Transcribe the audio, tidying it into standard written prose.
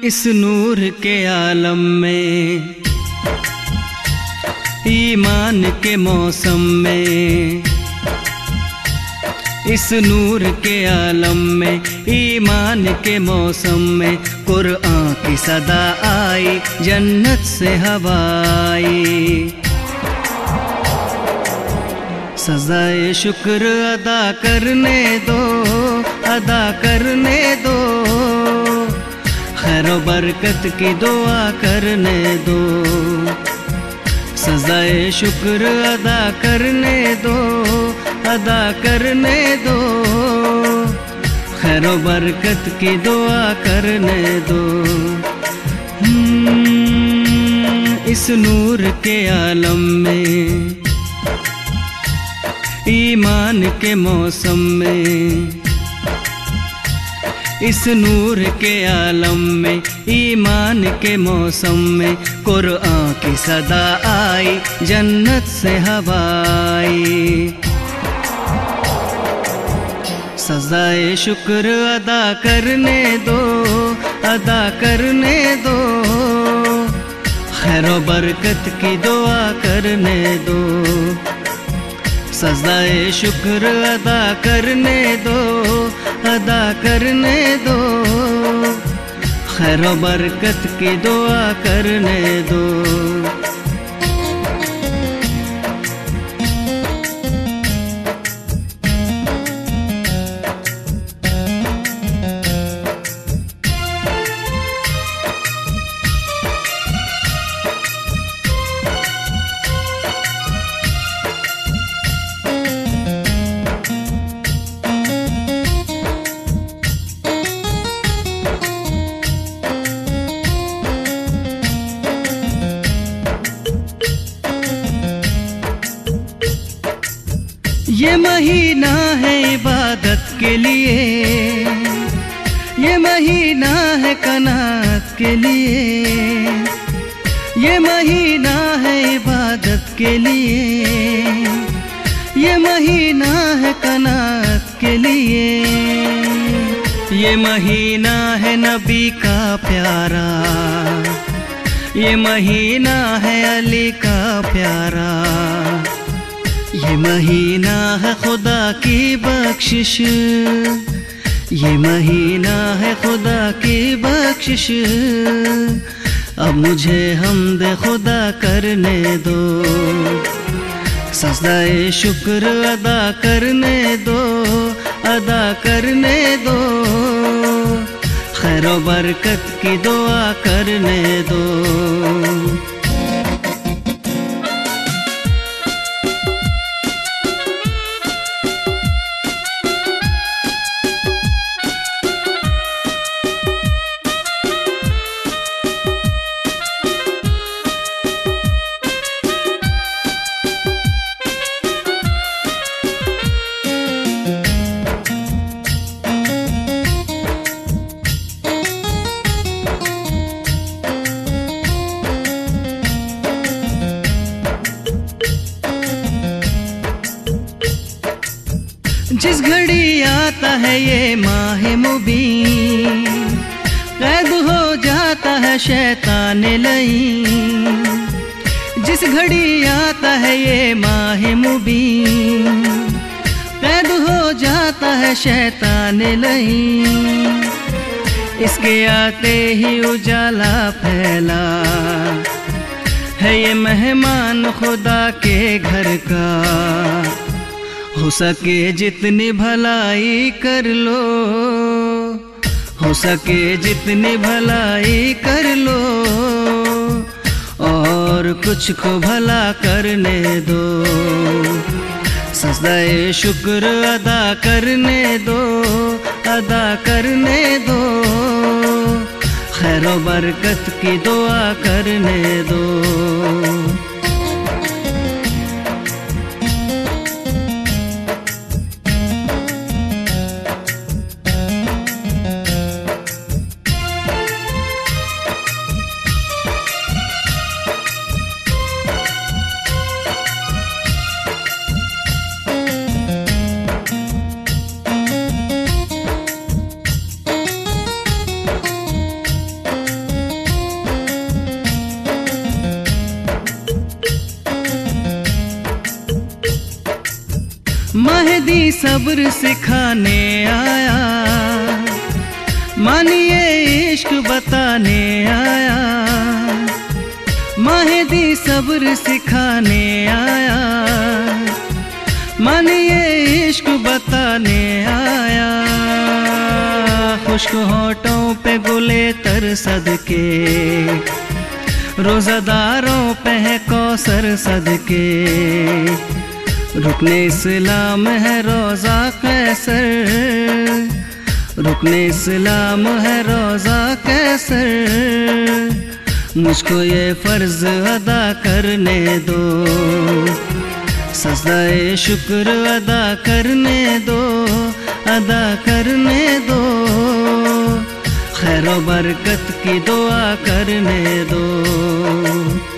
इस नूर के आलम में, ईमान के मौसम में, इस नूर के आलम में, ईमान के मौसम में कुरान की सदा आई, जन्नत से हवा आई। सजाए शुक्र अदा करने दो, अदा करने दो, खैर बरकत की दुआ करने दो। सजाए शुक्र अदा करने दो, अदा करने दो, खैर बरकत की दुआ करने दो। इस नूर के आलम में, ईमान के मौसम में, इस नूर के आलम में, ईमान के मौसम में कुरान की सदा आई, जन्नत से हवा आई। सजाए शुक्र अदा करने दो, अदा करने दो, खैर बरकत की दुआ करने दो। सजाए शुक्र अदा करने दो, अदा करने दो, खैर बरकत की दुआ करने दो। ये महीना है इबादत के लिए, ये महीना है कनात के लिए, ये महीना है इबादत के लिए, ये महीना है कनात के लिए। ये महीना है नबी का प्यारा, ये महीना है अली का प्यारा, ये महीना है खुदा की बख्शिश, ये महीना है खुदा की बख्शिश। अब मुझे हम्द खुदा करने दो, सजदाए शुक्र अदा करने दो, अदा करने दो, खैर बरकत की दुआ करने दो। जिस घड़ी आता है ये माह मुबीन, कैद हो जाता है शैतान लईन। जिस घड़ी आता है ये माह मुबीन, कैद हो जाता है शैतान लईन। इसके आते ही उजाला फैला है ये मेहमान खुदा के घर का। हो सके जितनी भलाई कर लो, हो सके जितनी भलाई कर लो, और कुछ को भला करने दो। सजदाए शुक्र अदा करने दो, अदा करने दो, खैर बरकत की दुआ करने दो। महदी सब्र सिखाने आया, मानिए इश्क बताने आया। महदी सब्र सिखाने आया, मानिए इश्क बताने आया। खुश्क होठों पे गुले तर सदके, रोज़ादारों पे है कौसर सदके। रुकने इस्लाम है रोज़ा कैसर, रुकने इस्लाम है रोज़ा कैसर। मुझको ये फ़र्ज़ अदा करने दो, सज़ाए शुक्र अदा करने दो, अदा करने दो। खैर व बरकत की दुआ करने दो।